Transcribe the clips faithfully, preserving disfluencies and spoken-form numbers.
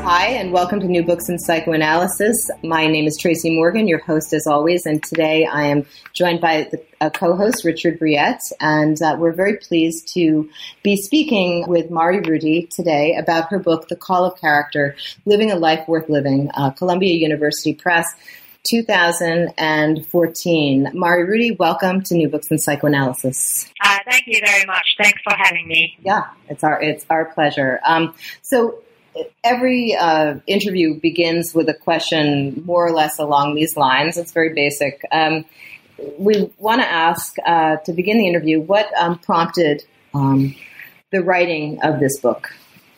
Hi, and welcome to New Books in Psychoanalysis. My name is Tracy Morgan, your host as always, and today I am joined by the uh, co-host Richard Briette, and uh, we're very pleased to be speaking with Mari Rudy today about her book, The Call of Character, Living a Life Worth Living, uh, Columbia University Press, two thousand fourteen. Mari Rudy, welcome to New Books in Psychoanalysis. Uh, thank you very much. Thanks for having me. Yeah, it's our it's our pleasure. Um, so. Every uh, interview begins with a question more or less along these lines. It's very basic. Um, we want to ask, uh, to begin the interview, what um, prompted um, the writing of this book?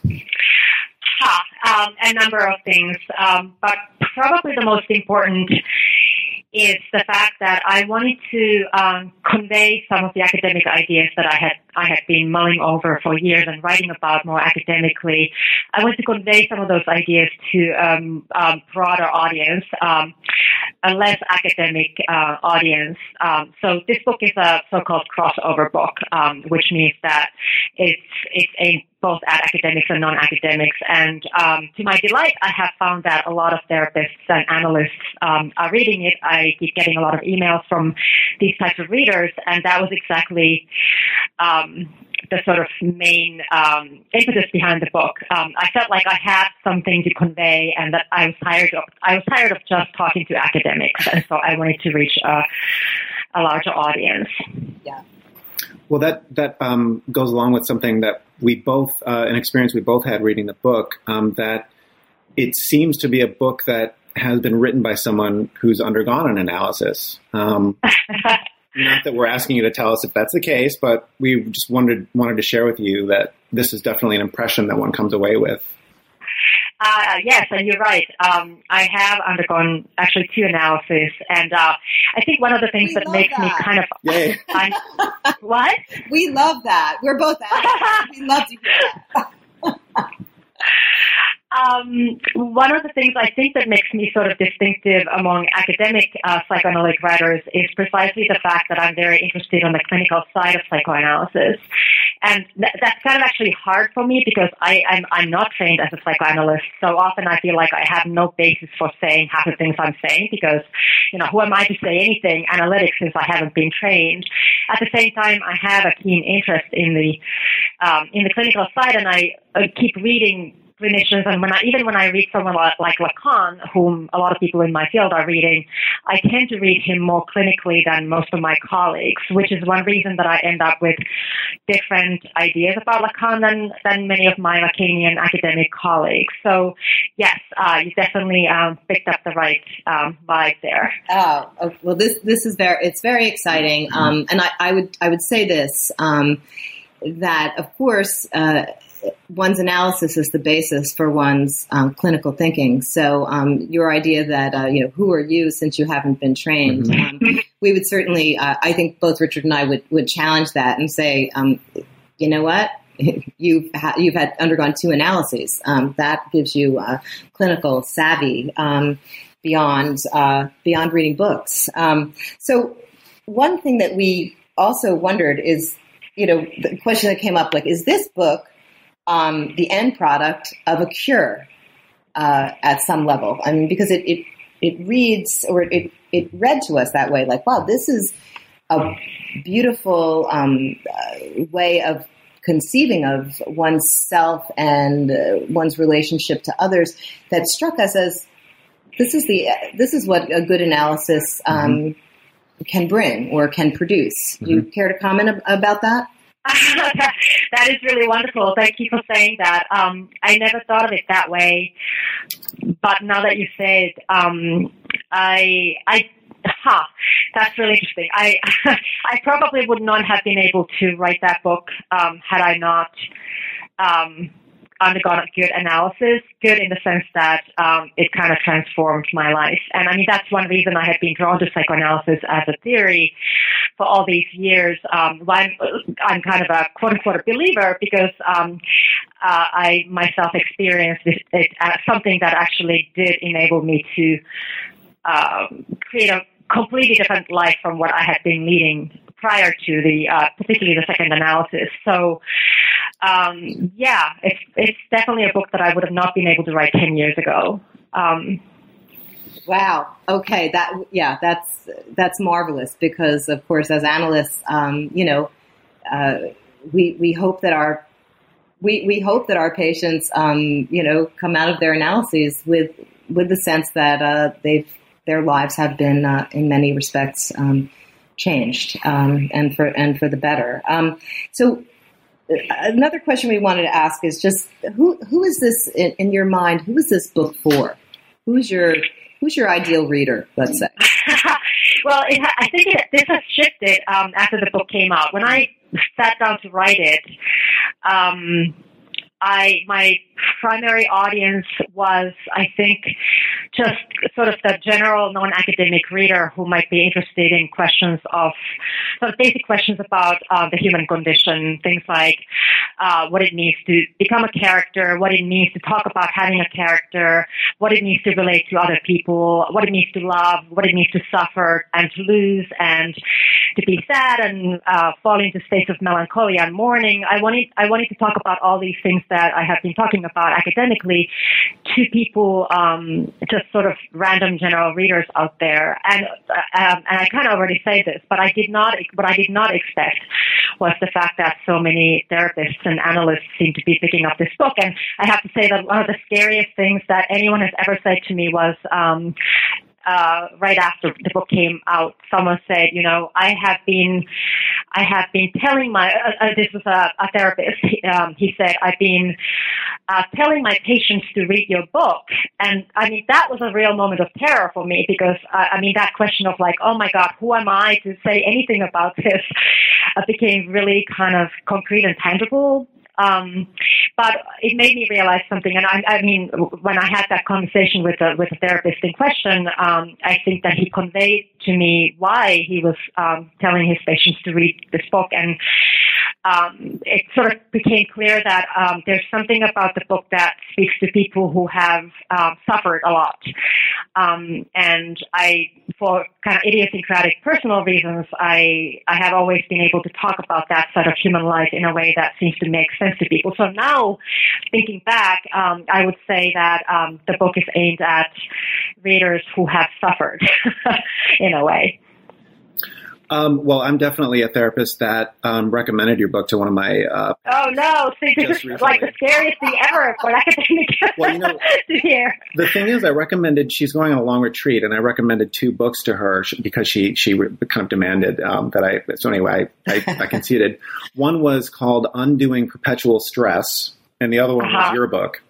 Huh, um, a number of things, um, but probably the most important is the fact that I wanted to um, convey some of the academic ideas that I had I had been mulling over for years and writing about more academically. I wanted to convey some of those ideas to um, a broader audience, um, a less academic uh, audience. Um, so this book is a so-called crossover book, um, which means that it's it's aimed both at academics and non-academics. And um, to my delight, I have found that a lot of therapists and analysts um, are reading it. I keep getting a lot of emails from these types of readers, and that was exactly um, the sort of main um, impetus behind the book. Um, I felt like I had something to convey, and that I was tired of. I was tired of just talking to academics, and so I wanted to reach a, a larger audience. Yeah. Well, that that um, goes along with something that we both, uh, an experience we both had reading the book, um, that it seems to be a book that has been written by someone who's undergone an analysis. Um, not that we're asking you to tell us if that's the case, but we just wanted wanted to share with you that this is definitely an impression that one comes away with. Uh, yes, and you're right. Um, I have undergone actually two analyses, and uh, I think one of the things we that makes that. me kind of Yay. I'm, what? We love that. We're both academics. We love to hear that. Um, one of the things I think that makes me sort of distinctive among academic uh, psychoanalytic writers is precisely the fact that I'm very interested on the clinical side of psychoanalysis. And th- that's kind of actually hard for me because I, I'm, I'm not trained as a psychoanalyst. So often I feel like I have no basis for saying half the things I'm saying because, you know, who am I to say anything analytic since I haven't been trained? At the same time, I have a keen interest in the, um, in the clinical side, and I uh, keep reading clinicians, and when I, even when I read someone like, like Lacan, whom a lot of people in my field are reading, I tend to read him more clinically than most of my colleagues, which is one reason that I end up with different ideas about Lacan than, than many of my Lacanian academic colleagues. So, yes, uh, you definitely um, picked up the right um, vibe there. Oh, oh, well, this this is very it's very exciting, um, and I, I would I would say this um, that of course. Uh, One's analysis is the basis for one's um, clinical thinking. So um, your idea that, uh, you know, who are you since you haven't been trained? Mm-hmm. Um, we would certainly, uh, I think both Richard and I would, would challenge that and say, um, you know what? You've, ha- you've had undergone two analyses. Um, that gives you uh, clinical savvy um, beyond, uh, beyond reading books. Um, so one thing that we also wondered is, you know, the question that came up, like, is this book Um, the end product of a cure uh, at some level? I mean, because it it, it reads or it it read to us that way, like, wow, this is a beautiful um, uh, way of conceiving of one's self and uh, one's relationship to others that struck us as this is the this is what a good analysis um, mm-hmm. can bring or can produce. Mm-hmm. Do you care to comment ab- about that? That is really wonderful. Thank you for saying that. Um, I never thought of it that way, but now that you say it, um, I, I, huh, that's really interesting. I, I probably would not have been able to write that book um, had I not um, undergone a good analysis, good in the sense that um, it kind of transformed my life. And I mean, that's one reason I had been drawn to psychoanalysis as a theory for all these years. Um, I'm, I'm kind of a quote-unquote believer because um, uh, I myself experienced it, it as something that actually did enable me to um, create a completely different life from what I had been leading prior to the, uh, particularly the second analysis. So um, yeah, it's it's definitely a book that I would have not been able to write ten years ago. Um, wow. Okay. That yeah, that's that's marvelous because, of course, as analysts, um, you know, uh, we we hope that our we we hope that our patients, um, you know, come out of their analyses with with the sense that uh, they've their lives have been uh, in many respects um, changed um, and for and for the better. Um, so. Another question we wanted to ask is just who who is this in, in your mind? Who is this book for? Who's your who's your ideal reader? Let's say. Well, it, I think it, this has shifted um, after the book came out. When I sat down to write it, um, I my primary audience was, I think, just sort of the general non-academic reader who might be interested in questions of sort of basic questions about uh, the human condition, things like uh, what it means to become a character, what it means to talk about having a character, what it means to relate to other people, what it means to love, what it means to suffer and to lose and to be sad and uh, fall into states of melancholy and mourning. I wanted I wanted to talk about all these things that I have been talking about academically to people, um, just sort of random general readers out there. And um, and I kind of already say this, but I did not. What I did not expect was the fact that so many therapists and analysts seem to be picking up this book. And I have to say that one of the scariest things that anyone has ever said to me was. Um, Uh, right after the book came out, someone said, you know, I have been, I have been telling my, uh, uh, this was a, a therapist, um, he said, I've been uh, telling my patients to read your book. And I mean, that was a real moment of terror for me because, uh, I mean, that question of like, oh my God, who am I to say anything about this uh, became really kind of concrete and tangible. Um, but it made me realize something, and I, I mean, when I had that conversation with the with the therapist in question, um, I think that he conveyed to me why he was um, telling his patients to read this book, and um, it sort of became clear that um, there's something about the book that speaks to people who have um, suffered a lot, um, and I, for kind of idiosyncratic personal reasons, I I have always been able to talk about that side of human life in a way that seems to make sense to people. So now, thinking back, um, I would say that um, the book is aimed at readers who have suffered in a way. Um, well, I'm definitely a therapist that um, recommended your book to one of my. Uh, oh no! See, this is like the scariest thing ever for an academic well, you know, to hear. The thing is, I recommended. She's going on a long retreat, and I recommended two books to her because she she kind of demanded um, that I. So anyway, I, I, I conceded. One was called "Undoing Perpetual Stress," and the other one uh-huh. was your book.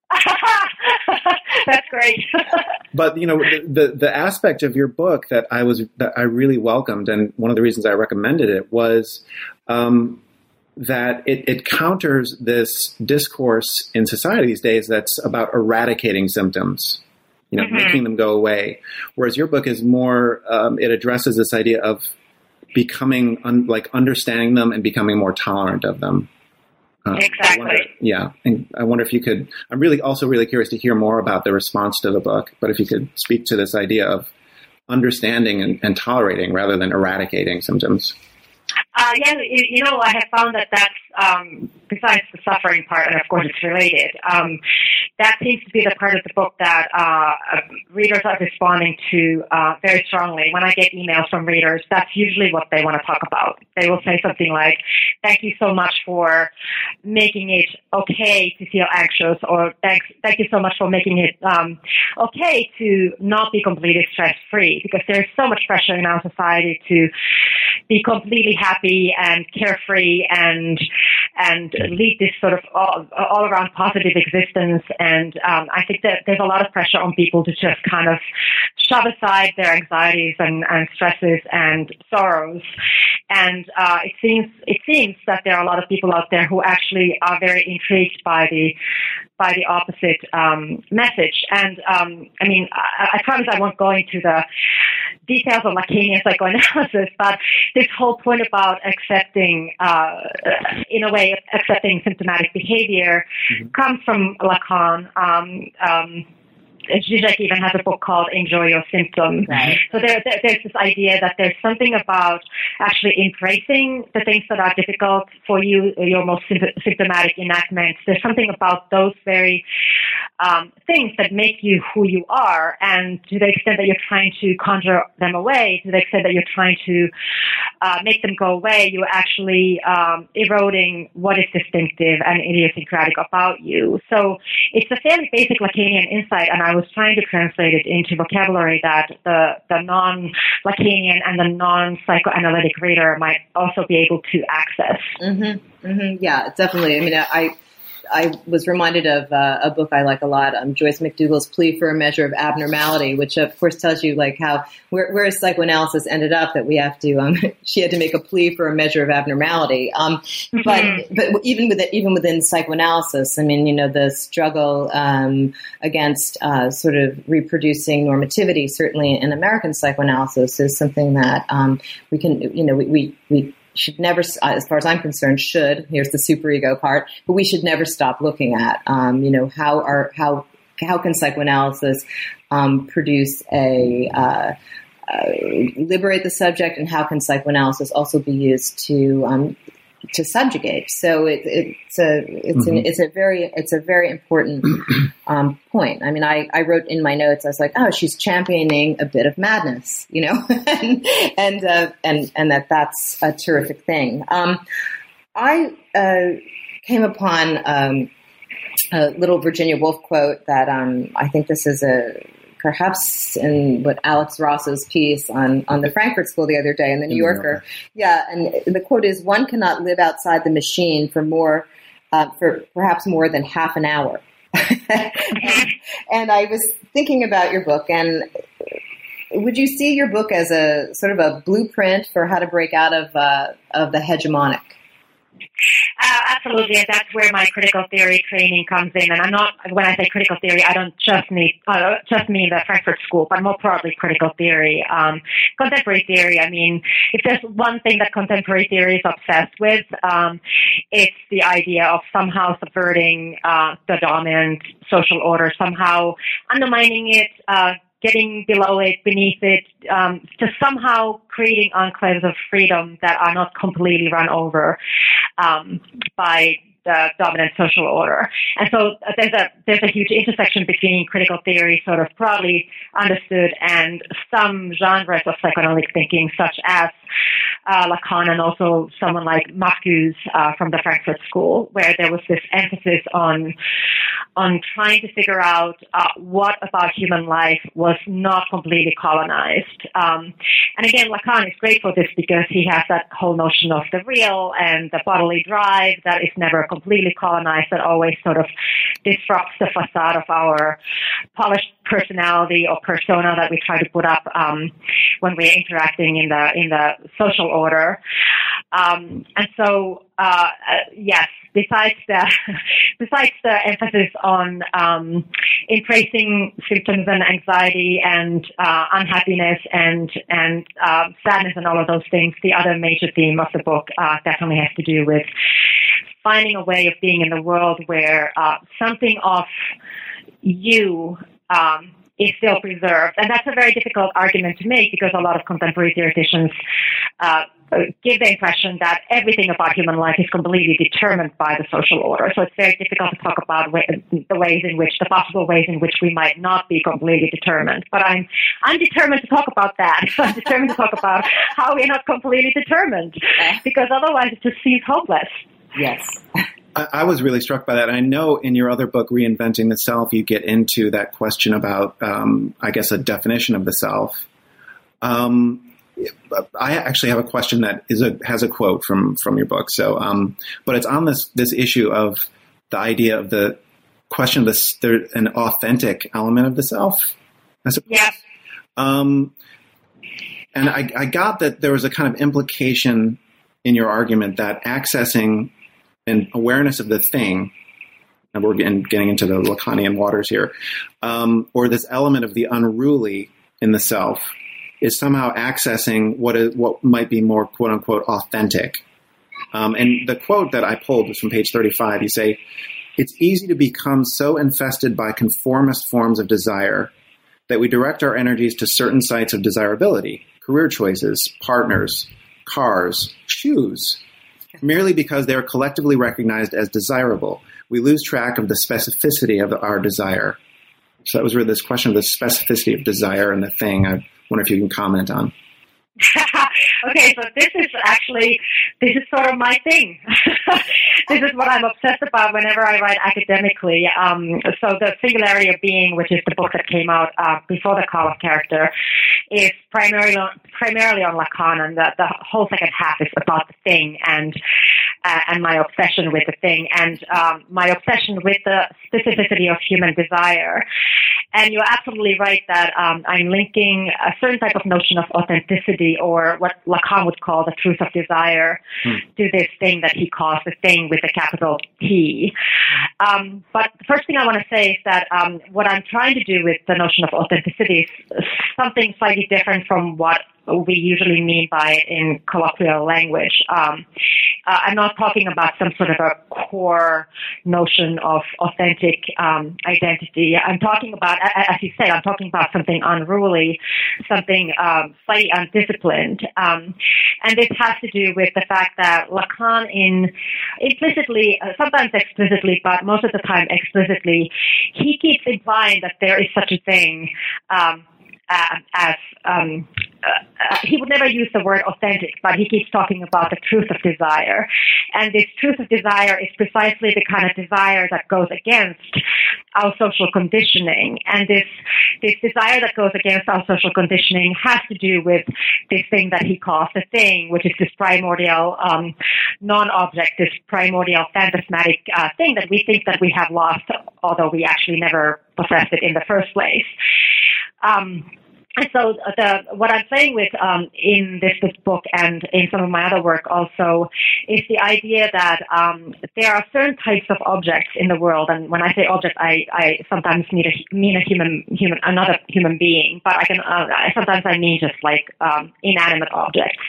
That's great. But you know, the the aspect of your book that I was that I really welcomed, and one of the reasons I recommended it was um, that it, it counters this discourse in society these days that's about eradicating symptoms, you know, mm-hmm. making them go away. Whereas your book is more, um, it addresses this idea of becoming un, like understanding them and becoming more tolerant of them. Uh, exactly. I wonder, yeah. And I wonder if you could, I'm really also really curious to hear more about the response to the book, but if you could speak to this idea of understanding and, and tolerating rather than eradicating symptoms. Uh, yeah, you know, I have found that that's, um, besides the suffering part, and of course it's related, um, that seems to be the part of the book that uh, readers are responding to uh, very strongly. When I get emails from readers, that's usually what they want to talk about. They will say something like, thank you so much for making it okay to feel anxious, or thanks, thank you so much for making it um, okay to not be completely stress-free, because there's so much pressure in our society to be completely happy and carefree and and lead this sort of all, all around positive existence. And um, I think that there's a lot of pressure on people to just kind of shove aside their anxieties and, and stresses and sorrows. And uh, it seems it seems that there are a lot of people out there who actually are very intrigued by the by the opposite um, message. And um, I mean, I, I promise I won't go into the details of Lacanian psychoanalysis, but this whole point about accepting, uh, in a way, accepting symptomatic behavior mm-hmm. comes from Lacan. Um, um, Zizek even has a book called Enjoy Your Symptoms. Right. So there, there, there's this idea that there's something about actually embracing the things that are difficult for you, your most symptomatic enactments. There's something about those very um, things that make you who you are, and to the extent that you're trying to conjure them away, to the extent that you're trying to uh, make them go away, you're actually um, eroding what is distinctive and idiosyncratic about you. So it's a fairly basic Lacanian insight, and I was trying to translate it into vocabulary that the, the non-Lacanian and the non-psychoanalytic reader might also be able to access. Mm-hmm. Mm-hmm. Yeah, definitely. I mean, I I was reminded of uh, a book I like a lot, um, Joyce McDougall's Plea for a Measure of Abnormality, which of course tells you like how where, where psychoanalysis ended up, that we have to um, she had to make a plea for a measure of abnormality. Um, mm-hmm. But but even with even within psychoanalysis, I mean, you know, the struggle um, against uh, sort of reproducing normativity, certainly in American psychoanalysis, is something that um, we can, you know, we we. we should never, as far as I'm concerned, should, here's the superego part, but we should never stop looking at, um, you know, how are, how, how can psychoanalysis, um, produce a, uh, uh, liberate the subject, and how can psychoanalysis also be used to, um, to subjugate. So it, it's a, it's mm-hmm. an, it's a very, it's a very important, um, point. I mean, I, I wrote in my notes, I was like, oh, she's championing a bit of madness, you know, and, and, uh, and, and that that's a terrific thing. Um, I, uh, came upon, um, a little Virginia Woolf quote that, um, I think this is a, perhaps in what Alex Ross's piece on, on the Frankfurt School the other day in the New Yorker. Yeah. And the quote is, one cannot live outside the machine for more, uh, for perhaps more than half an hour. and, and I was thinking about your book, and would you see your book as a sort of a blueprint for how to break out of, uh, of the hegemonic? Uh, absolutely, and that's where my critical theory training comes in. And I'm not, when I say critical theory, I don't just mean uh, just mean the Frankfurt School, but more broadly critical theory, um, contemporary theory. I mean, if there's one thing that contemporary theory is obsessed with, um, it's the idea of somehow subverting uh, the dominant social order, somehow undermining it, uh, getting below it, beneath it, um, to somehow creating enclaves of freedom that are not completely run over um, by the dominant social order. And so uh, there's a there's a huge intersection between critical theory, sort of broadly understood, and some genres of psychoanalytic thinking, such as uh, Lacan, and also someone like Marcuse uh, from the Frankfurt School, where there was this emphasis on on trying to figure out uh, what about human life was not completely colonized. Um, and again, Lacan is great for this because he has that whole notion of the real and the bodily drive that is never completely colonized, that always sort of disrupts the facade of our polished personality or persona that we try to put up um, when we're interacting in the in the social order. Um, and so, uh, uh, yes, besides the besides the emphasis on um, embracing symptoms and anxiety and uh, unhappiness and and uh, sadness and all of those things, the other major theme of the book uh, definitely has to do with finding a way of being in the world where uh, something of you um, is still preserved. And that's a very difficult argument to make because a lot of contemporary theoreticians uh, give the impression that everything about human life is completely determined by the social order. So it's very difficult to talk about the ways in which, the possible ways in which we might not be completely determined. But I'm, I'm determined to talk about that. I'm determined to talk about how we're not completely determined, because otherwise it just seems hopeless. Yes. I, I was really struck by that. I know in your other book, Reinventing the Self, you get into that question about, um, I guess, a definition of the self. Um, I actually have a question that is a, has a quote from, from your book. So, um, but it's on this, this issue of the idea of the question of this, there, an authentic element of the self. Yeah. Um, and I, I got that there was a kind of implication in your argument that accessing and awareness of the thing, and we're getting, getting into the Lacanian waters here, um, or this element of the unruly in the self, is somehow accessing what is what might be more quote unquote authentic. Um, and the quote that I pulled was from page thirty-five. You say, it's easy to become so infested by conformist forms of desire that we direct our energies to certain sites of desirability, career choices, partners, cars, shoes, merely because they are collectively recognized as desirable. We lose track of the specificity of our desire. So that was really this question of the specificity of desire and the thing. I wonder if you can comment on. Okay, so this is actually, this is sort of my thing. This is what I'm obsessed about whenever I write academically. Um, so the Singularity of Being, which is the book that came out uh, before The Call of Character, is primarily on, primarily on Lacan, and the, the whole second half is about the thing and uh, and my obsession with the thing and um, my obsession with the specificity of human desire. And you're absolutely right that um, I'm linking a certain type of notion of authenticity, or what Lacan would call the truth of desire, hmm. to this thing that he calls the thing with a capital T. Um, but the first thing I want to say is that um, what I'm trying to do with the notion of authenticity is something slightly different from what we usually mean by it in colloquial language. Um, uh, I'm not talking about some sort of a core notion of authentic um, identity. I'm talking about, as you say, I'm talking about something unruly, something um, slightly undisciplined. Um, and this has to do with the fact that Lacan, in implicitly, uh, sometimes explicitly, but most of the time explicitly, he keeps implying that there is such a thing um, uh, as um, Uh, he would never use the word authentic, but he keeps talking about the truth of desire. And this truth of desire is precisely the kind of desire that goes against our social conditioning. And this this desire that goes against our social conditioning has to do with this thing that he calls the thing, which is this primordial um, non-object, this primordial phantasmatic uh, thing that we think that we have lost, although we actually never possessed it in the first place. Um, And so the, what I'm saying with um, in this, this book and in some of my other work also is the idea that um, there are certain types of objects in the world, and when I say object, I, I sometimes mean a, mean a human, human, another human being, but I can uh, sometimes I mean just like um, inanimate objects.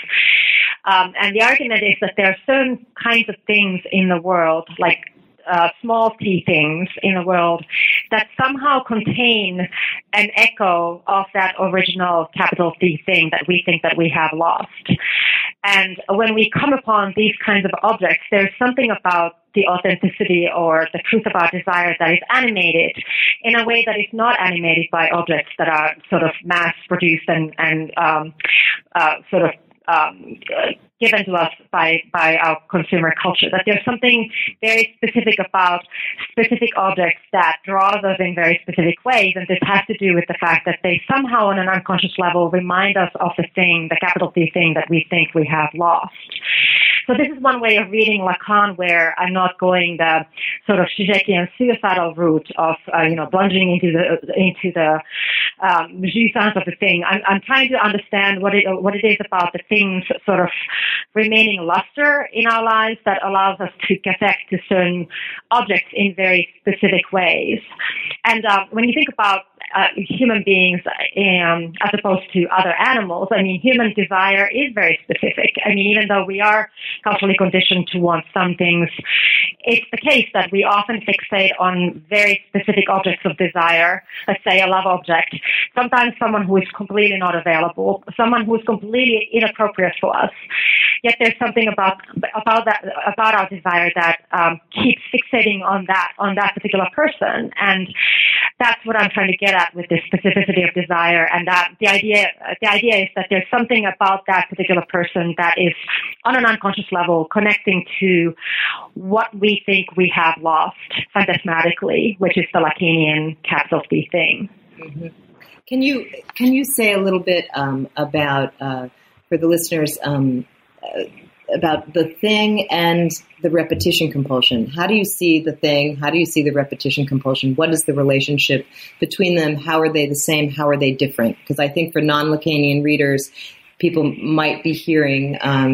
Um, and the argument is that there are certain kinds of things in the world, like Uh, small t things in the world, that somehow contain an echo of that original capital T thing that we think that we have lost. And when we come upon these kinds of objects, there's something about the authenticity or the truth of our desire that is animated in a way that is not animated by objects that are sort of mass-produced and, and um, uh, sort of um, given to us by, by our consumer culture, that there's something very specific about specific objects that draws us in very specific ways, and this has to do with the fact that they somehow on an unconscious level remind us of the thing, the capital T thing that we think we have lost. So this is one way of reading Lacan where I'm not going the sort of Zizekian suicidal route of, uh, you know, plunging into the, into the um, jouissance of the thing. I'm, I'm trying to understand what it, what it is about the thing's sort of remaining luster in our lives that allows us to connect to certain objects in very specific ways. And uh, when you think about uh, human beings um, as opposed to other animals, I mean, human desire is very specific. I mean, even though we are culturally conditioned to want some things, it's the case that we often fixate on very specific objects of desire, let's say a love object, sometimes someone who is completely not available, someone who is completely inappropriate for us. Yet there's something about about that about our desire that um, keeps fixating on that on that particular person, and that's what I'm trying to get at with this specificity of desire. And that the idea the idea is that there's something about that particular person that is on an unconscious level connecting to what we think we have lost phantasmatically, which is the Lacanian capital T thing. Mm-hmm. Can you can you say a little bit um, about uh, for the listeners? Um, about the thing and the repetition compulsion. How do you see the thing? How do you see the repetition compulsion? What is the relationship between them? How are they the same? How are they different? Because I think for non-Lacanian readers, people might be hearing, um,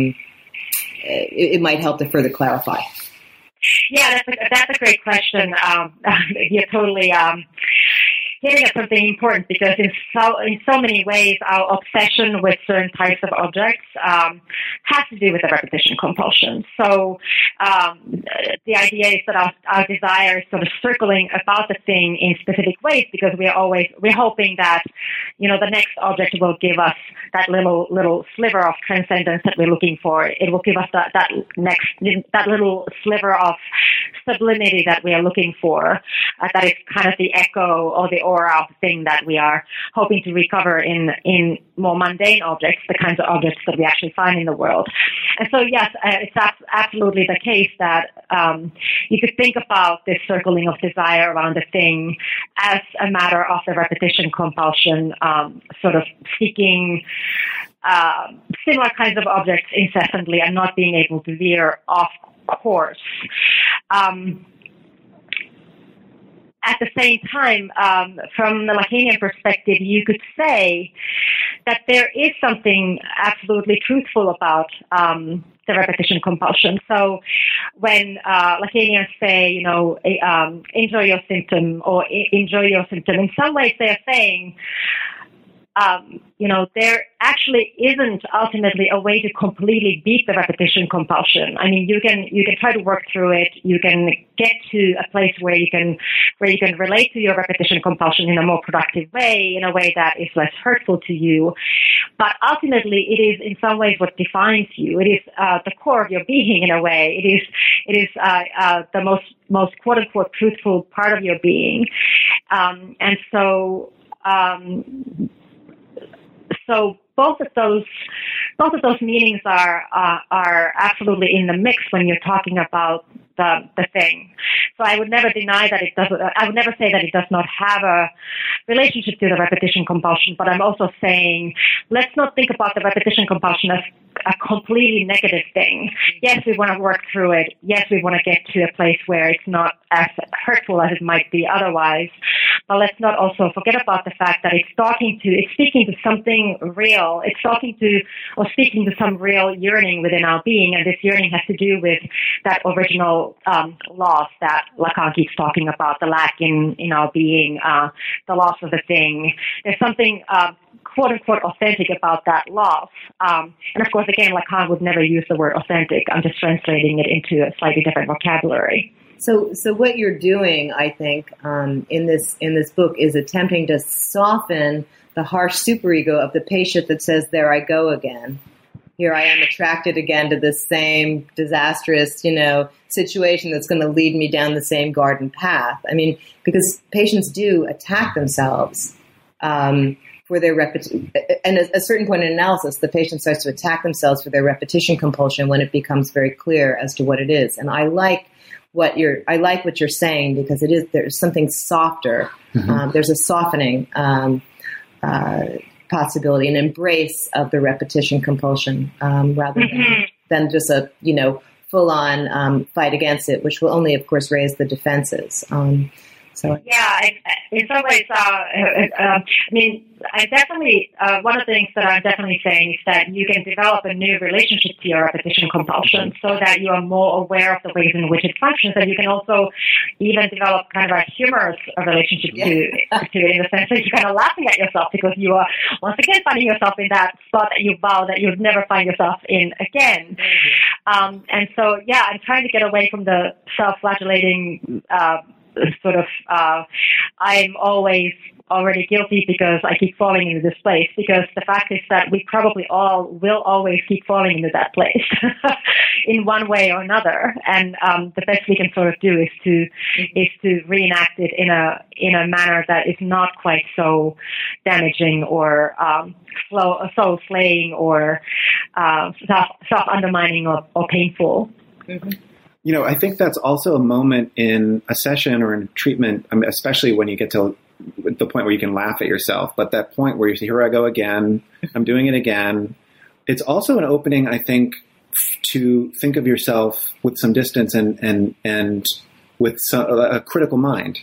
it, it might help to further clarify. Yeah, that's a, that's a great question. Um, you're totally... Um, hitting at something important, because in so in so many ways our obsession with certain types of objects um, has to do with the repetition compulsion. So um, the idea is that our, our desire is sort of circling about the thing in specific ways, because we are always we're hoping that, you know, the next object will give us that little little sliver of transcendence that we're looking for. It will give us that that next that little sliver of sublimity that we are looking for. Uh, that is kind of the echo or the aura of the thing that we are hoping to recover in in more mundane objects, the kinds of objects that we actually find in the world. And so, yes, uh, it's ab- absolutely the case that um, you could think about this circling of desire around the thing as a matter of the repetition compulsion, um, sort of seeking uh, similar kinds of objects incessantly and not being able to veer off course. Um, At the same time, um, from the Lacanian perspective, you could say that there is something absolutely truthful about um, the repetition compulsion. So when uh, Lacanians say, you know, um, enjoy your symptom or enjoy your symptom, in some ways they are saying, Um, you know, there actually isn't ultimately a way to completely beat the repetition compulsion. I mean, you can you can try to work through it. You can get to a place where you can where you can relate to your repetition compulsion in a more productive way, in a way that is less hurtful to you. But ultimately, it is in some ways what defines you. It is uh, the core of your being in a way. It is it is uh, uh, the most most quote unquote truthful part of your being, um, and so. Um, So both of those, both of those meanings are uh, are absolutely in the mix when you're talking about the the thing. So I would never deny that it does. I would never say that it does not have a relationship to the repetition compulsion. But I'm also saying, let's not think about the repetition compulsion as a completely negative thing. Yes, we want to work through it. Yes, we want to get to a place where it's not as hurtful as it might be otherwise. But let's not also forget about the fact that it's talking to, it's speaking to something real. It's talking to, or speaking to some real yearning within our being, and this yearning has to do with that original um, loss that Lacan keeps talking about, the lack in, in our being, uh, the loss of the thing. There's something uh, quote-unquote authentic about that loss. Um, and of course, again, Lacan would never use the word authentic. I'm just translating it into a slightly different vocabulary. So, so what you're doing, I think, um, in this in this book is attempting to soften the harsh superego of the patient that says, "There I go again. Here I am attracted again to this same disastrous, you know, situation that's going to lead me down the same garden path." I mean, because patients do attack themselves um, for their repetition. And at a certain point in analysis, the patient starts to attack themselves for their repetition compulsion when it becomes very clear as to what it is. And I like. What you're, I like what you're saying, because it is, there's something softer. Mm-hmm. Um, there's a softening um, uh, possibility, an embrace of the repetition compulsion, um, rather mm-hmm. than, than just a, you know, full on um, fight against it, which will only, of course, raise the defenses. Um, so yeah, in some ways, uh, uh, I mean, I definitely, uh, one of the things that I'm definitely saying is that you can develop a new relationship to your repetition compulsion so that you are more aware of the ways in which it functions, and you can also even develop kind of a humorous relationship yeah. to, to it, in the sense that you're kind of laughing at yourself because you are once again finding yourself in that spot that you vow that you'd never find yourself in again. Mm-hmm. Um, and so, yeah, I'm trying to get away from the self-flagellating uh, sort of, uh, I'm always already guilty because I keep falling into this place, because the fact is that we probably all will always keep falling into that place in one way or another. And um, the best we can sort of do is to mm-hmm. is to reenact it in a in a manner that is not quite so damaging or um, slow, soul slaying or uh, self self undermining or, or painful. Mm-hmm. You know, I think that's also a moment in a session or in treatment, I mean, especially when you get to the point where you can laugh at yourself, but that point where you say, here I go again, I'm doing it again. It's also an opening, I think, to think of yourself with some distance and, and, and with some, a critical mind.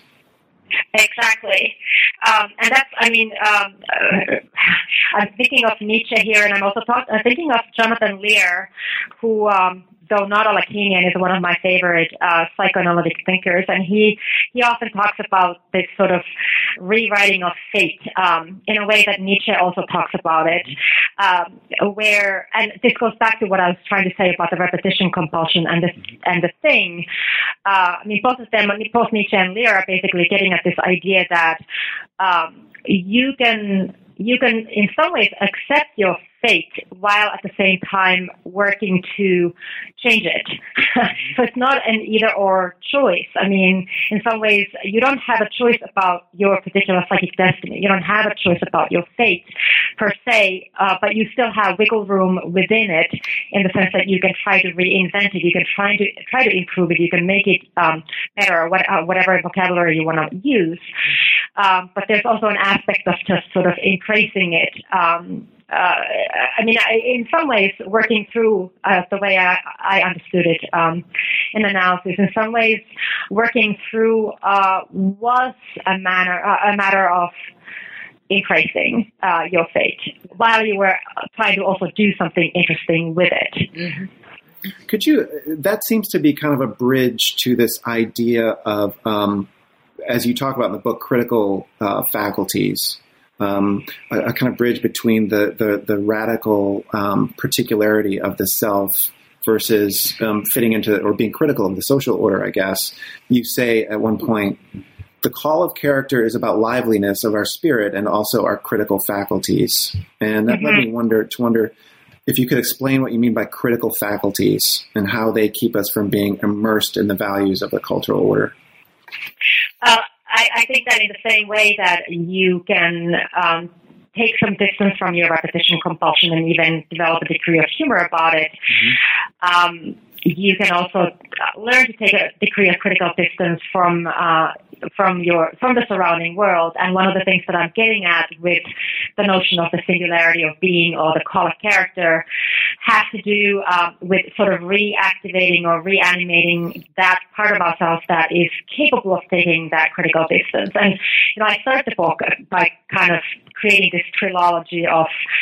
Exactly. Um, and that's, I mean, um, uh, I'm thinking of Nietzsche here, and I'm also talk, uh, thinking of Jonathan Lear, who um, though not a Lacanian, is one of my favorite uh, psychoanalytic thinkers, and he he often talks about this sort of rewriting of fate um, in a way that Nietzsche also talks about it, um, where, and this goes back to what I was trying to say about the repetition compulsion and the and the thing. Uh, I mean, both of them, both Nietzsche and Lear, are basically getting at this idea that um, you can you can in some ways accept your fate while at the same time working to change it. So it's not an either-or choice. I mean, in some ways, you don't have a choice about your particular psychic destiny. You don't have a choice about your fate per se, uh, but you still have wiggle room within it in the sense that you can try to reinvent it. You can try to try to improve it. You can make it um, better, or what, uh, whatever vocabulary you want to use. Um, but there's also an aspect of just sort of embracing it. Um, Uh, I mean, I, in some ways, working through uh, the way I, I understood it um, in analysis, in some ways, working through uh, was a manner, uh, a matter of embracing uh, your fate while you were trying to also do something interesting with it. Mm-hmm. Could you? That seems to be kind of a bridge to this idea of, um, as you talk about in the book, critical uh, faculties. Um, a, a kind of bridge between the, the, the radical um, particularity of the self versus um, fitting into or being critical of the social order, I guess. You say at one point, the call of character is about liveliness of our spirit and also our critical faculties. And that mm-hmm. led me wonder to wonder if you could explain what you mean by critical faculties and how they keep us from being immersed in the values of the cultural order. Uh, I, I think that in the same way that you can um, take some distance from your repetition compulsion and even develop a degree of humor about it, mm-hmm. um, you can also learn to take a degree of critical distance from uh, from your from the surrounding world. And one of the things that I'm getting at with the notion of the singularity of being or the call of character has to do uh, with sort of reactivating or reanimating that part of ourselves that is capable of taking that critical distance. And you know, I started the book by kind of creating this trilogy of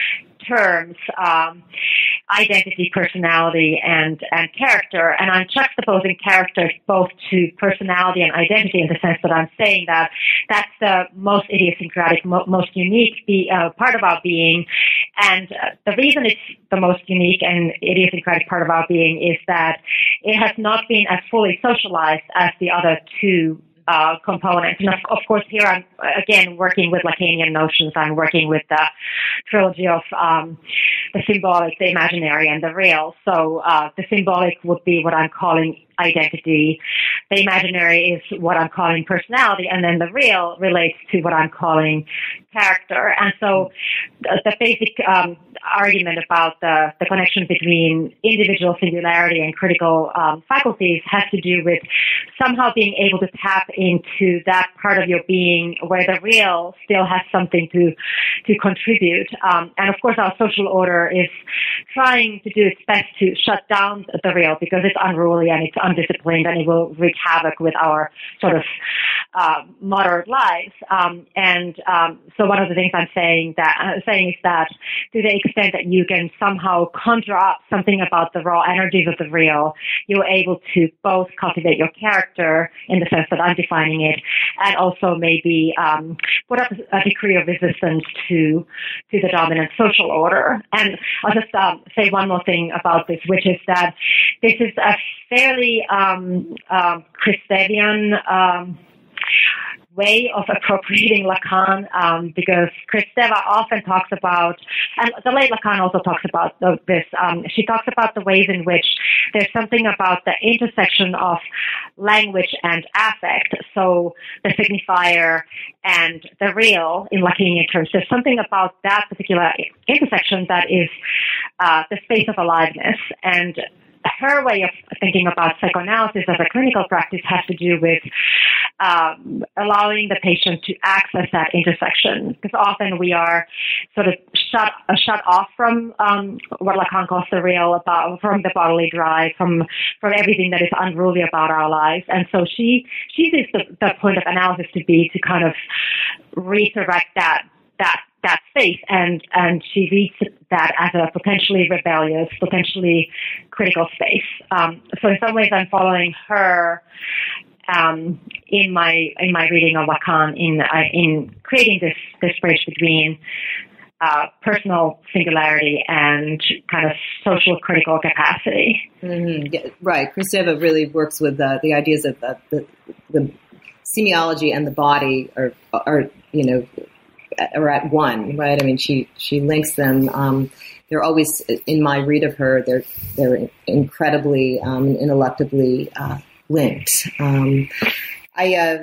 terms, um, identity, personality, and, and character. And I'm juxtaposing character both to personality and identity in the sense that I'm saying that that's the most idiosyncratic, mo- most unique be, uh, part of our being. And uh, the reason it's the most unique and idiosyncratic part of our being is that it has not been as fully socialized as the other two Uh, components. And of, of course, here I'm, again, working with Lacanian notions. I'm working with the trilogy of um, the symbolic, the imaginary, and the real. So uh, the symbolic would be what I'm calling identity. The imaginary is what I'm calling personality. And then the real relates to what I'm calling character. And so the, the basic um, argument about the, the connection between individual singularity and critical um, faculties has to do with somehow being able to tap into that part of your being where the real still has something to to contribute. Um, and of course, our social order is trying to do its best to shut down the real because it's unruly and it's undisciplined and it will wreak havoc with our sort of uh, modern lives. Um, and um, so one of the things I'm saying that uh, saying is that to the extent that you can somehow conjure up something about the raw energies of the real, you're able to both cultivate your character in the sense that I'm defining it, and also maybe um, put up a degree of resistance to to the dominant social order. And I'll just um, say one more thing about this, which is that this is a fairly um, um, Christevian um, way of appropriating Lacan, um, because Kristeva often talks about, and the late Lacan also talks about this, um, she talks about the ways in which there's something about the intersection of language and affect, so the signifier and the real in Lacanian terms. There's something about that particular intersection that is uh, the space of aliveness, and her way of thinking about psychoanalysis as a clinical practice has to do with um, allowing the patient to access that intersection, because often we are sort of shut uh, shut off from um, what Lacan calls the real, about from the bodily drive, from from everything that is unruly about our lives. And so she she sees the, the point of analysis to be to kind of resurrect that that that space, and and she reads that as a potentially rebellious, potentially critical space. Um, so in some ways, I'm following her um, in my in my reading of Lacan in uh, in creating this this bridge between uh, personal singularity and kind of social critical capacity. Mm-hmm. Yeah, right. Kristeva really works with uh, the ideas of uh, the the semiology and the body are are you know. are at one, right? I mean, she, she links them. Um, they're always, in my read of her, they're, they're incredibly, um, ineluctably, uh, linked. Um, I, uh,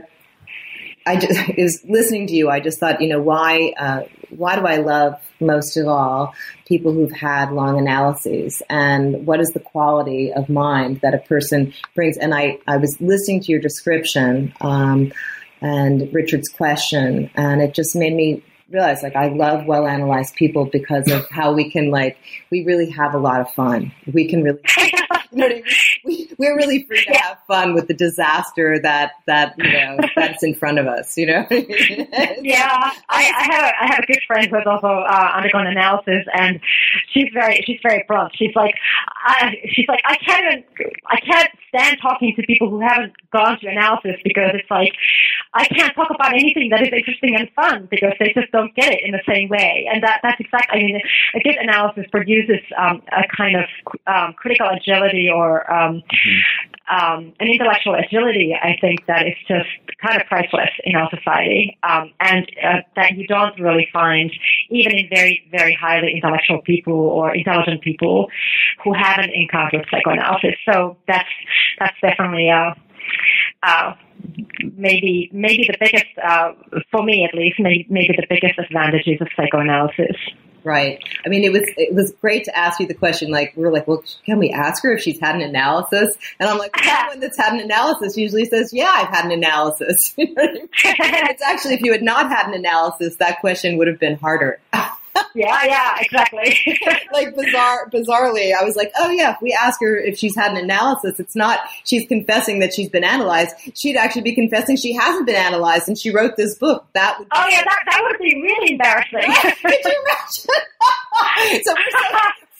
I just, I was listening to you. I just thought, you know, why, uh, why do I love most of all people who've had long analyses, and what is the quality of mind that a person brings? And I, I was listening to your description, um, and Richard's question, and it just made me realize, like, I love well-analyzed people because of how we can, like, we really have a lot of fun. We can really, you know what I mean? We, we're really free to have fun with the disaster that, that, you know, that's in front of us, you know? Yeah, I, I have a, I have a good friend who's also uh, undergone analysis, and she's very, she's very blunt. She's like, I, she's like, I can't even, I can't stand talking to people who haven't gone to analysis, because it's like, I can't talk about anything that is interesting and fun because they just don't get it in the same way. And that, that's exactly, I mean, a good analysis produces um, a kind of um, critical agility, or um, mm-hmm. um, an intellectual agility, I think, that is just kind of priceless in our society, um, and uh, that you don't really find even in very, very highly intellectual people or intelligent people who haven't encountered psychoanalysis. So that's that's definitely uh, uh, maybe maybe the biggest, uh, for me at least, maybe, maybe the biggest advantages of psychoanalysis. Right. I mean, it was it was great to ask you the question. Like, we were like, well, can we ask her if she's had an analysis? And I'm like, anyone that's had an analysis usually says, yeah, I've had an analysis. You know what I mean? It's actually, if you had not had an analysis, that question would have been harder. Yeah, yeah, exactly. Like, bizarre, bizarrely, I was like, oh yeah, if we ask her if she's had an analysis, it's not she's confessing that she's been analyzed. She'd actually be confessing she hasn't been analyzed, and she wrote this book. That would. Oh yeah, that that would be really embarrassing. Could you imagine? So we're so,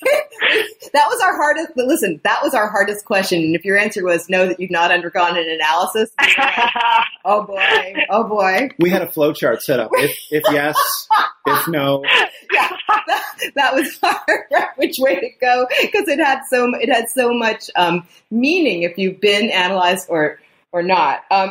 that was our hardest. But listen, that was our hardest question. And if your answer was no, that you've not undergone an analysis, like, oh boy, oh boy. We had a flow chart set up. If, if yes, if no. Yeah, that, that was hard. Which way to go? Because it had so it had so much um, meaning if you've been analyzed or or not. Um,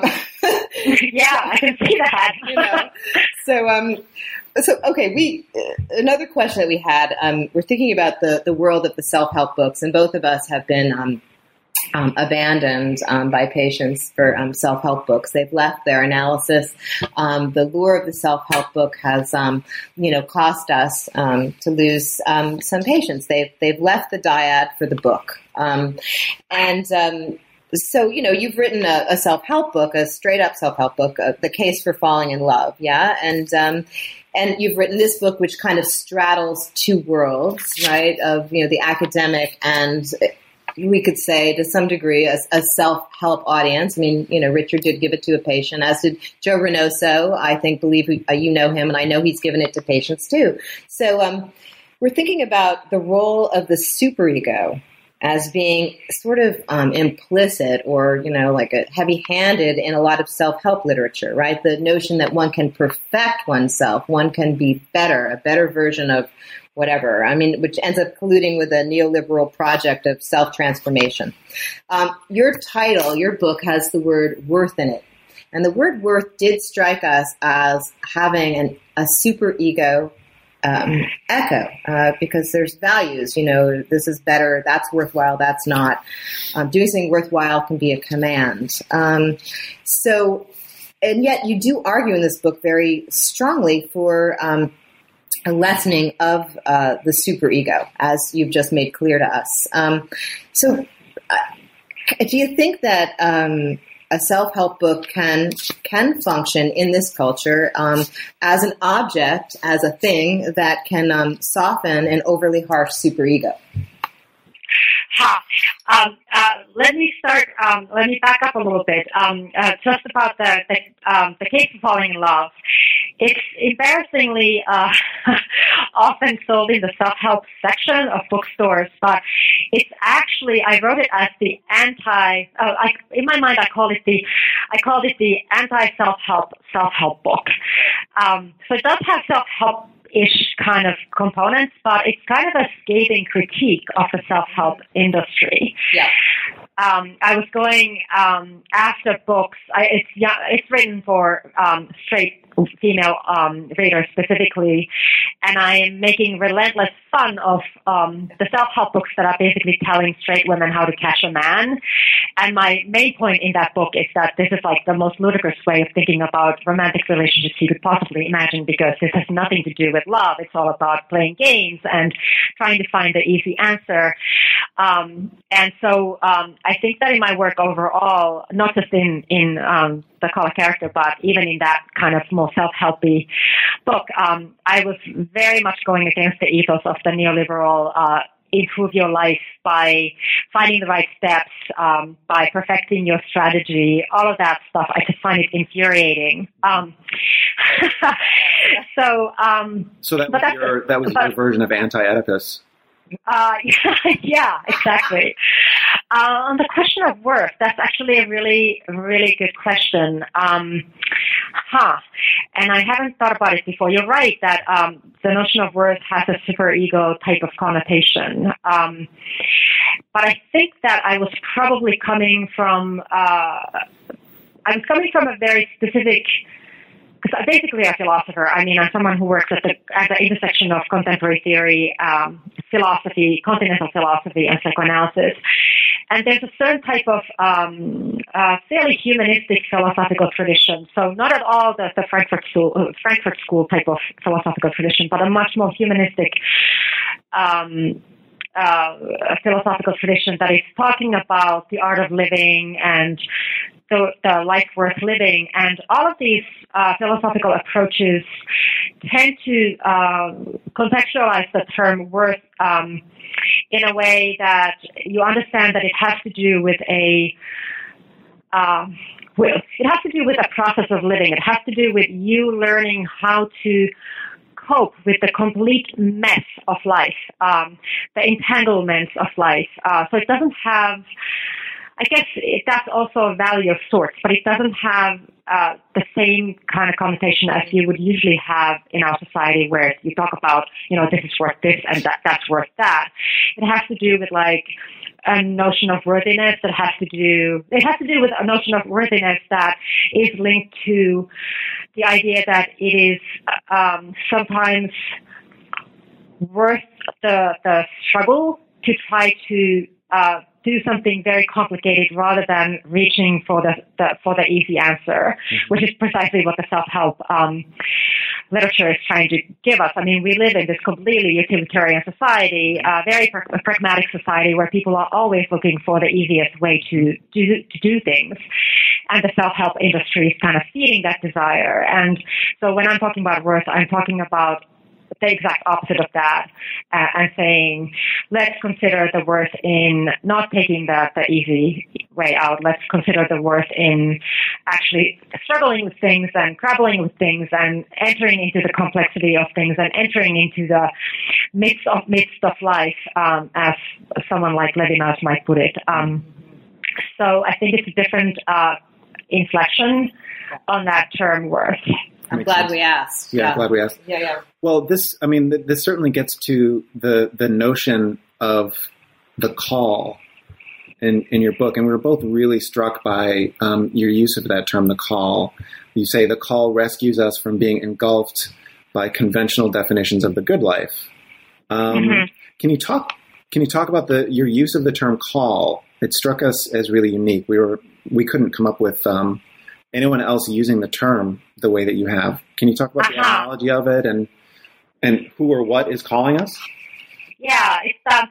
yeah, I can see that. You know, so um, so okay. We uh, another question that we had. Um, we're thinking about the the world of the self-help books, and both of us have been. Um, Um, abandoned um, by patients for um, self-help books. They've left their analysis. Um, the lure of the self-help book has, um, you know, cost us um, to lose um, some patients. They've they've left the dyad for the book, um, and um, so you know, you've written a, a self-help book, a straight-up self-help book, uh, The Case for Falling in Love, yeah, and. Um, And you've written this book, which kind of straddles two worlds, right? Of you know the academic and we could say to some degree a, a self-help audience. I mean, you know, Richard did give it to a patient, as did Joe Reynoso. I think, believe uh, you know him, and I know he's given it to patients too. So um, we're thinking about the role of the superego as being sort of um, implicit or, you know, like a heavy-handed in a lot of self-help literature, right? The notion that one can perfect oneself, one can be better, a better version of whatever. I mean, which ends up colluding with a neoliberal project of self-transformation. Um, your title, your book has the word worth in it. And the word worth did strike us as having an, a superego um, echo, uh, because there's values, you know, this is better, that's worthwhile, that's not. Um, doing something worthwhile can be a command. Um, so, and yet you do argue in this book very strongly for um, a lessening of uh, the superego, as you've just made clear to us. Um, so uh, do you think that um, a self-help book can can function in this culture um, as an object, as a thing that can um, soften an overly harsh superego? Ha. Um, uh, let me start, um, let me back up a little bit. Um, uh, just about the, the, um, the case of falling in love. it's embarrassingly uh, often sold in the self-help section of bookstores, but it's actually, I wrote it as the anti, uh, I, in my mind I call it the, I called it the anti-self-help, self-help book. Um, so it does have self-help ish kind of components, but it's kind of a scathing critique of the self-help industry. Yeah. Um, I was going um, after books. I, it's yeah, it's written for um, straight female um, readers specifically, and I am making relentless fun of um, the self-help books that are basically telling straight women how to catch a man. And my main point in that book is that this is like the most ludicrous way of thinking about romantic relationships you could possibly imagine, because this has nothing to do with love. It's all about playing games and trying to find the easy answer. Um, and so um, I think that in my work overall, not just in, in um, the Call a Character, but even in that kind of more self-helpy book, um, I was very much going against the ethos of the neoliberal uh, improve your life by finding the right steps, um, by perfecting your strategy, all of that stuff. I just find it infuriating. Um, so, um, so that was your, that was but, your version of anti-Oedipus. Uh, yeah, exactly. Uh, on the question of worth, that's actually a really, really good question. Um, huh. And I haven't thought about it before. You're right that um, the notion of worth has a superego type of connotation. Um, but I think that I was probably coming from, uh, I was coming from a very specific, because basically a philosopher. I mean, I'm someone who works at the at the intersection of contemporary theory, um, philosophy, continental philosophy, and psychoanalysis. And there's a certain type of um, uh, fairly humanistic philosophical tradition. So not at all the, the Frankfurt School, uh, Frankfurt School type of philosophical tradition, but a much more humanistic um, uh, philosophical tradition that is talking about the art of living and the, the life worth living. And all of these uh, philosophical approaches tend to uh, contextualize the term worth um, in a way that you understand that it has to do with a um, with, it has to do with a process of living. It has to do with you learning how to cope with the complete mess of life, um, the entanglements of life. Uh, so it doesn't have, I guess it, that's also a value of sorts, but it doesn't have uh, the same kind of connotation as you would usually have in our society, where you talk about, you know, this is worth this and that that's worth that. It has to do with like a notion of worthiness that has to do, it has to do with a notion of worthiness that is linked to the idea that it is um, sometimes worth the the struggle to try to uh, do something very complicated rather than reaching for the, the for the easy answer, mm-hmm. which is precisely what the self-help um, literature is trying to give us. I mean, we live in this completely utilitarian society, a very pr- pragmatic society where people are always looking for the easiest way to do to do things. And the self-help industry is kind of feeding that desire. And so when I'm talking about worth, I'm talking about the exact opposite of that, uh, and saying, let's consider the worth in not taking the, the easy way out. Let's consider the worth in actually struggling with things and grappling with things and entering into the complexity of things and entering into the midst of midst of life, um, as someone like Levinas might put it. Um, so I think it's a different uh, inflection on that term worth. I'm glad we asked. Yeah, yeah, glad we asked. Yeah, yeah. Well, this, I mean, this certainly gets to the the notion of the call in, in your book. And we were both really struck by um, your use of that term, the call. You say the call rescues us from being engulfed by conventional definitions of the good life. Um, mm-hmm. Can you talk, can you talk about the your use of the term call? It struck us as really unique. We were, we couldn't come up with um, anyone else using the term the way that you have. Can you talk about uh-huh. the etymology of it and and who or what is calling us? Yeah, it's um,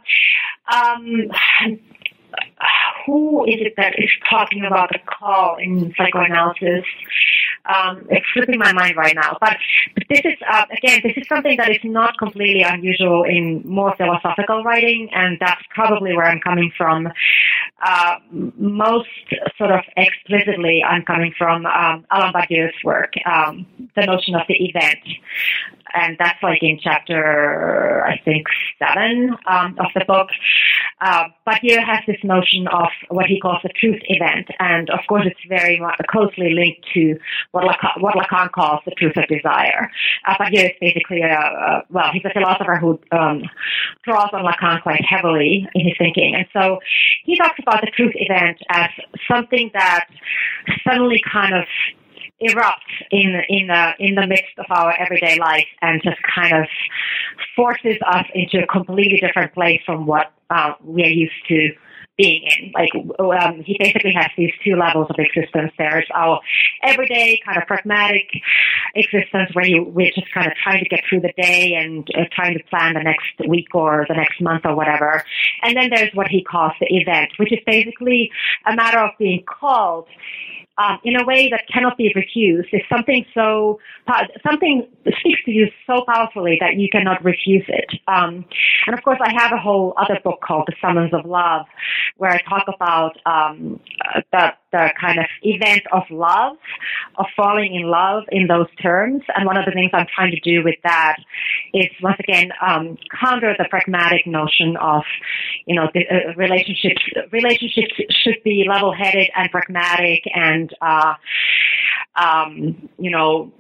um, who is it that is talking about the call in psychoanalysis? Um, it's slipping my mind right now. But this is, uh, again, this is something that is not completely unusual in more philosophical writing, and that's probably where I'm coming from. Uh, most sort of explicitly, I'm coming from um, Alain Badiou's work, um, the notion of the event. And that's like in chapter, I think, seven um, of the book. Uh, Badiou has this notion of what he calls the truth event. And of course, it's very much closely linked to what Lacan, what Lacan calls the truth of desire. Uh, Badiou is basically a, a, well, he's a philosopher who um, draws on Lacan quite heavily in his thinking. And so he talks about the truth event as something that suddenly kind of erupts in in the in the midst of our everyday life and just kind of forces us into a completely different place from what uh, we are used to being in. Like um, he basically has these two levels of existence. There's our everyday kind of pragmatic existence where you we're just kind of trying to get through the day and uh, trying to plan the next week or the next month or whatever. And then there's what he calls the event, which is basically a matter of being called Um, in a way that cannot be refused. It's something so, something speaks to you so powerfully that you cannot refuse it. Um, and of course, I have a whole other book called The Summons of Love, where I talk about um, the, the kind of event of love, of falling in love in those terms. And one of the things I'm trying to do with that is, once again, um, counter the pragmatic notion of, you know, the, uh, relationships. Relationships should be level-headed and pragmatic, and uh, um, you know,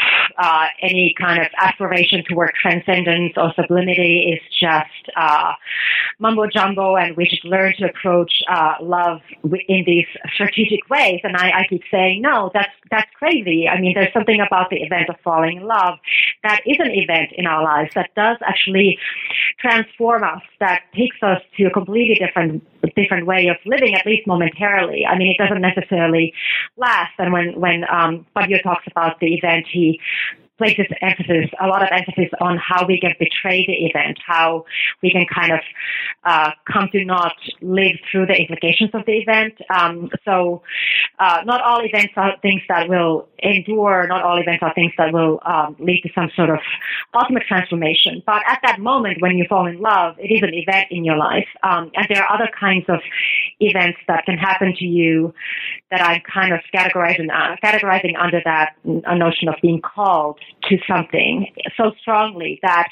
uh, any kind of aspiration toward transcendence or sublimity is just uh, mumbo jumbo, and we should learn to approach uh, love in these strategic ways. And I, I keep saying, no, that's that's crazy. I mean, there's something about the event of falling in love that is an event in our lives that does actually transform us, that takes us to a completely different different way of living, at least momentarily. I mean, it doesn't necessarily last. And when when um, Badiou talks about the event, he places emphasis, a lot of emphasis on how we can betray the event, how we can kind of uh, come to not live through the implications of the event. Um, so uh, not all events are things that will endure, not all events are things that will um, lead to some sort of ultimate transformation. But at that moment when you fall in love, it is an event in your life. Um, and there are other kinds of events that can happen to you that I'm kind of categorizing, uh, categorizing under that a notion of being called to something so strongly that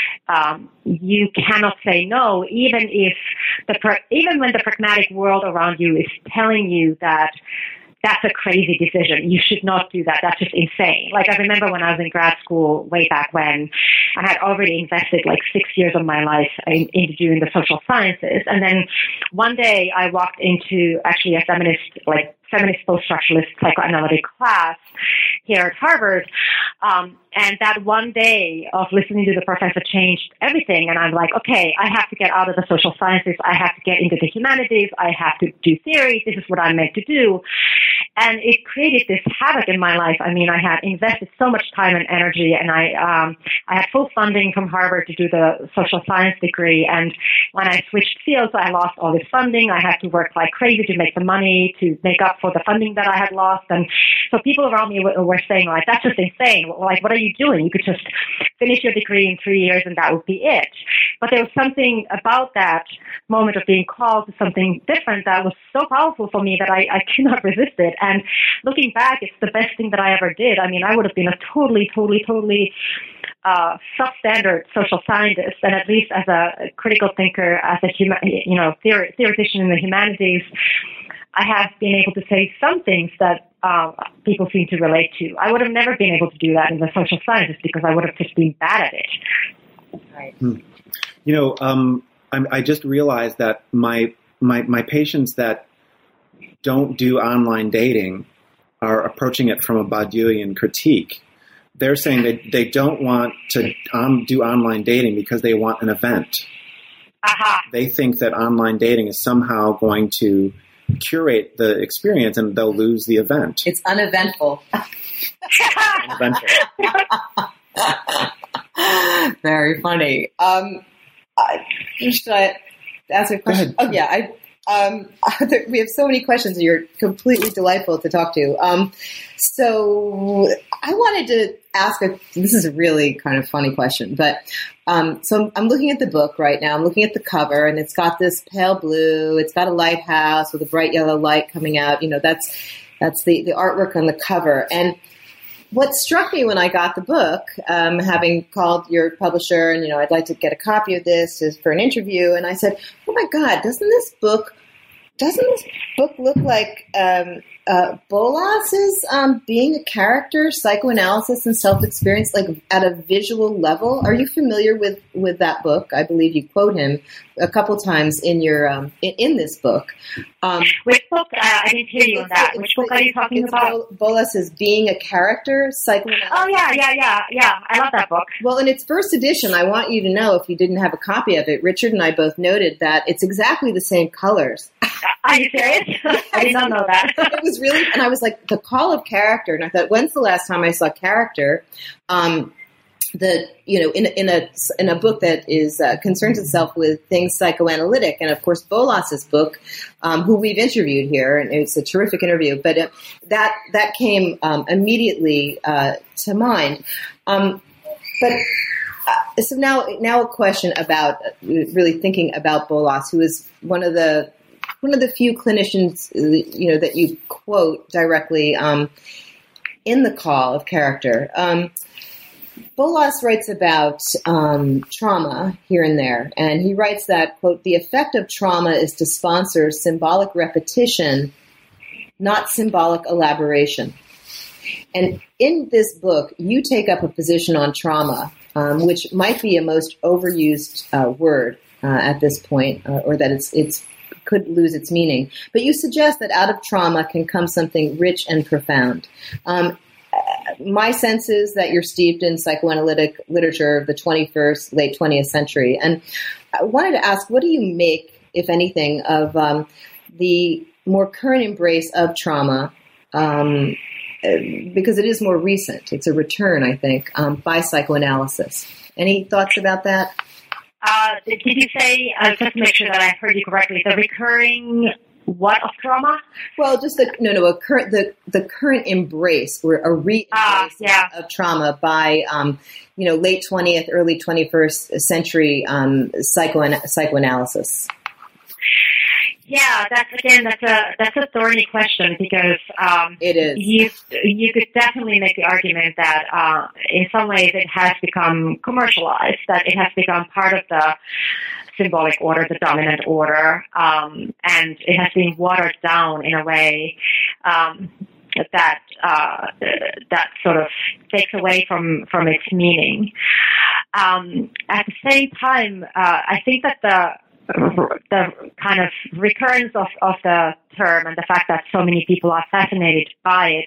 um, you cannot say no, even if the pra- even when the pragmatic world around you is telling you that that's a crazy decision. You should not do that. That's just insane. Like, I remember when I was in grad school way back when, I had already invested like six years of my life in, into doing the social sciences. And then one day I walked into actually a feminist, like feminist post-structuralist psychoanalytic class here at Harvard. Um, and that one day of listening to the professor changed everything. And I'm like, okay, I have to get out of the social sciences. I have to get into the humanities. I have to do theory. This is what I'm meant to do. And it created this havoc in my life. I mean, I had invested so much time and energy, and I um, I had full funding from Harvard to do the social science degree. And when I switched fields, I lost all this funding. I had to work like crazy to make the money, to make up for the funding that I had lost. And so people around me were, were saying, like, that's just insane. Like, what are you doing? You could just finish your degree in three years and that would be it. But there was something about that moment of being called to something different that was so powerful for me that I, I cannot resist it. And looking back, it's the best thing that I ever did. I mean, I would have been a totally, totally, totally uh, substandard social scientist. And at least as a critical thinker, as a huma- you know, theor- theoretician in the humanities, I have been able to say some things that uh, people seem to relate to. I would have never been able to do that in the social sciences because I would have just been bad at it. Right. Hmm. You know, um, I'm, I just realized that my my my patients that don't do online dating are approaching it from a Badiouian critique. They're saying that they don't want to um, do online dating because they want an event. Aha. They think that online dating is somehow going to curate the experience and they'll lose the event. It's uneventful. Uneventful. Very funny. Um, I, should I ask a question? Oh, yeah. I Um, we have so many questions, and you're completely delightful to talk to. Um, so I wanted to ask a, this is a really kind of funny question, but um, so I'm, I'm looking at the book right now. I'm looking at the cover, and it's got this pale blue. It's got a lighthouse with a bright yellow light coming out. You know, that's that's the, the artwork on the cover. And what struck me when I got the book, um, having called your publisher and, you know, I'd like to get a copy of this for an interview, and I said, oh my God, doesn't this book, doesn't this book look like um, uh, Bolas's um, being a character, psychoanalysis and self-experience, like at a visual level? Are you familiar with, with that book? I believe you quote him a couple times in your um, in, in this book. Um, Which book? Uh, I didn't hear you on that. Which book are you talking it's about? Bolas is Being a Character, Psychoanalysis. Oh, yeah, yeah, yeah, yeah. I love that book. Well, in its first edition, I want you to know, if you didn't have a copy of it, Richard and I both noted that it's exactly the same colors. Are you serious? I did not know that. It was really, and I was like, the call of character, and I thought, when's the last time I saw character? Um, the you know in a, in a in a book that is uh, concerns itself with things psychoanalytic, and of course Bolas's book, um, who we've interviewed here, and it's a terrific interview. But uh, that that came um, immediately uh, to mind. Um, but uh, so now now a question about uh, really thinking about Bolas, who is one of the one of the few clinicians you know that you quote directly um, in the call of character. Um, Bolas writes about um, trauma here and there, and he writes that, quote, the effect of trauma is to sponsor symbolic repetition, not symbolic elaboration. And in this book, you take up a position on trauma, um, which might be a most overused uh, word uh, at this point, uh, or that it's it's could lose its meaning. But you suggest that out of trauma can come something rich and profound. Um, My sense is that you're steeped in psychoanalytic literature of the twenty-first, late twentieth century. And I wanted to ask, what do you make, if anything, of um, the more current embrace of trauma? Um, because it is more recent. It's a return, I think, um, by psychoanalysis. Any thoughts about that? Uh, did you say, uh, just to make sure that I heard you correctly, the recurring what of trauma? Well, just the no, no, a current the the current embrace or a re-embrace uh, yeah. of trauma by um, you know late twentieth, early twenty-first century um, psychoana- psychoanalysis. Yeah, that's again that's a that's a thorny question because um, it is. You you could definitely make the argument that uh, in some ways it has become commercialized, that it has become part of the symbolic order, the dominant order, um, and it has been watered down in a way um, that uh, that sort of takes away from, from its meaning. Um, at the same time, uh, I think that the the kind of recurrence of, of the term and the fact that so many people are fascinated by it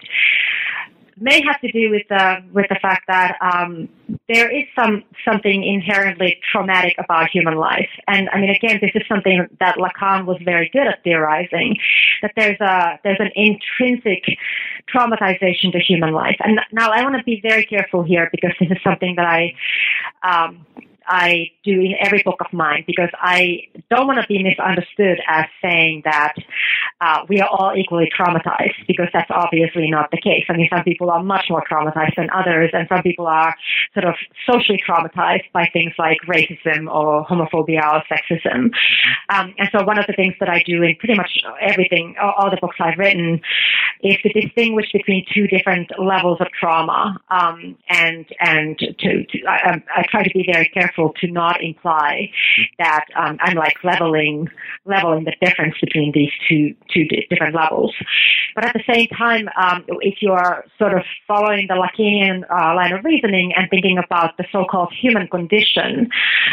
may have to do with the with the fact that um, there is some something inherently traumatic about human life, and I mean, again, this is something that Lacan was very good at theorizing. That there's a there's an intrinsic traumatization to human life, and now I want to be very careful here because this is something that I. Um, I do in every book of mine because I don't want to be misunderstood as saying that uh, we are all equally traumatized, because that's obviously not the case. I mean, some people are much more traumatized than others, and some people are sort of socially traumatized by things like racism or homophobia or sexism. Um, and so one of the things that I do in pretty much everything, all, all the books I've written, is to distinguish between two different levels of trauma, um, and and to, to I, I try to be very careful to not imply that um, I'm like leveling leveling the difference between these two two different levels. But at the same time, um, if you are sort of following the Lacanian uh, line of reasoning and thinking about the so-called human condition,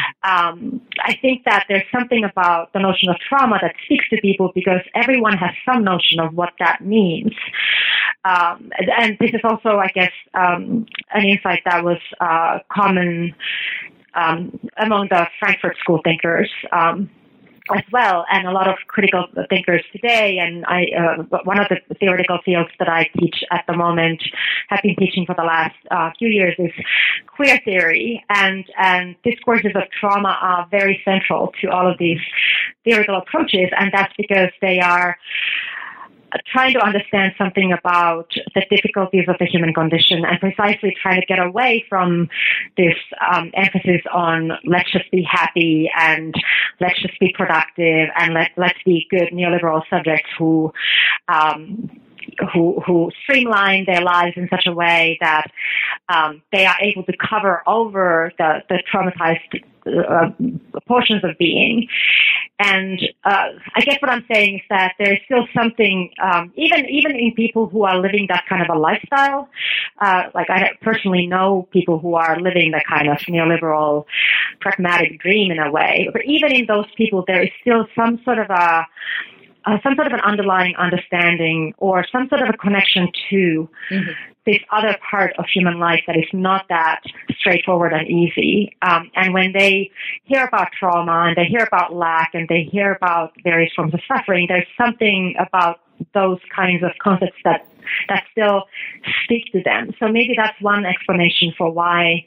um, I think that there's something about the notion of trauma that speaks to people because everyone has some notion of what that means. Um, and this is also, I guess, um, an insight that was uh, common Um, among the Frankfurt School thinkers, um, as well, and a lot of critical thinkers today. And I, uh, one of the theoretical fields that I teach at the moment, have been teaching for the last uh, few years, is queer theory. And and discourses of trauma are very central to all of these theoretical approaches, and that's because they are trying to understand something about the difficulties of the human condition, and precisely trying to get away from this um, emphasis on let's just be happy and let's just be productive and let, let's be good neoliberal subjects who um, who who streamline their lives in such a way that um, they are able to cover over the, the traumatized uh, portions of being. And uh, I guess what I'm saying is that there is still something, um, even even in people who are living that kind of a lifestyle. Uh, like I personally know people who are living the kind of neoliberal, pragmatic dream in a way. But even in those people, there is still some sort of a uh, some sort of an underlying understanding or some sort of a connection to mm-hmm. this other part of human life that is not that straightforward and easy. Um, and when they hear about trauma and they hear about lack and they hear about various forms of suffering, there's something about those kinds of concepts that, that still speak to them. So maybe that's one explanation for why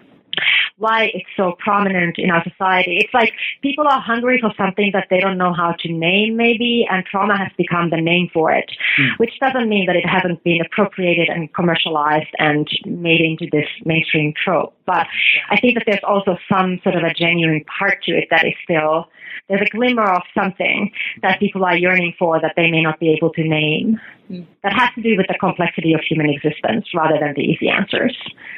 why it's so prominent in our society. It's like people are hungry for something that they don't know how to name, maybe, and trauma has become the name for it, mm. which doesn't mean that it hasn't been appropriated and commercialized and made into this mainstream trope. But I think that there's also some sort of a genuine part to it that is still, there's a glimmer of something that people are yearning for that they may not be able to name. Mm. That has to do with the complexity of human existence rather than the easy answers.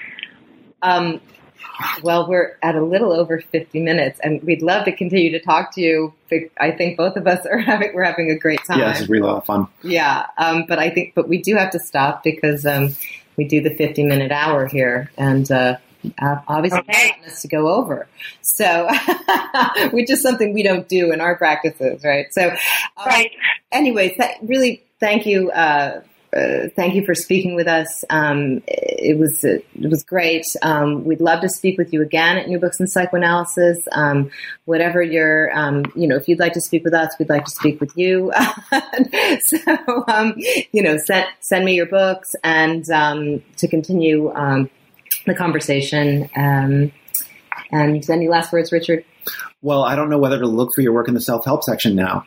Um, Well, we're at a little over fifty minutes, and we'd love to continue to talk to you. I think both of us are having we're having a great time. Yeah, this is really a lot of fun. Yeah, um, but I think, but we do have to stop because um, we do the fifty minute hour here, and uh, obviously okay. want us to go over. So, which is something we don't do in our practices, right? So, um, right. Anyway, th- really, thank you. Uh, Uh, thank you for speaking with us. Um, it was uh, it was great. Um, we'd love to speak with you again at New Books in Psychoanalysis. Um, whatever your, um, you know, if you'd like to speak with us, we'd like to speak with you. so, um, you know, send send me your books and um, to continue um, the conversation. Um, and any last words, Richard? Well, I don't know whether to look for your work in the self-help section now.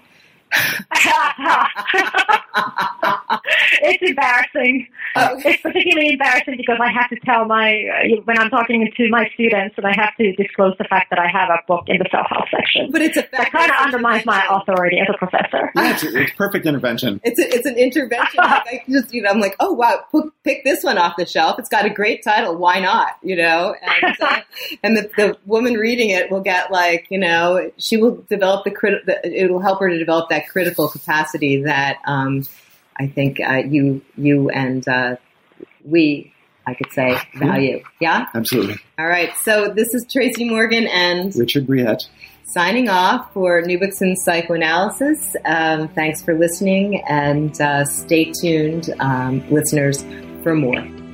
It's embarrassing. Oh. It's particularly embarrassing because I have to tell my, uh, when I'm talking to my students, and I have to disclose the fact that I have a book in the self-help section. But it's a that kind of undermines my authority as a professor. Yeah, it's, it's perfect intervention. It's a, it's an intervention. Like I just, you know, I'm like, oh wow, p- pick this one off the shelf. It's got a great title. Why not? You know, and, uh, and the, the woman reading it will get like, you know, she will develop the crit. The, it will help her to develop that critical capacity that um, I think uh, you you and uh, we, I could say, value. Yeah? Absolutely. All right. So this is Tracy Morgan and Richard Briette signing off for New Books in Psychoanalysis. Um, thanks for listening, and uh, stay tuned, um, listeners, for more.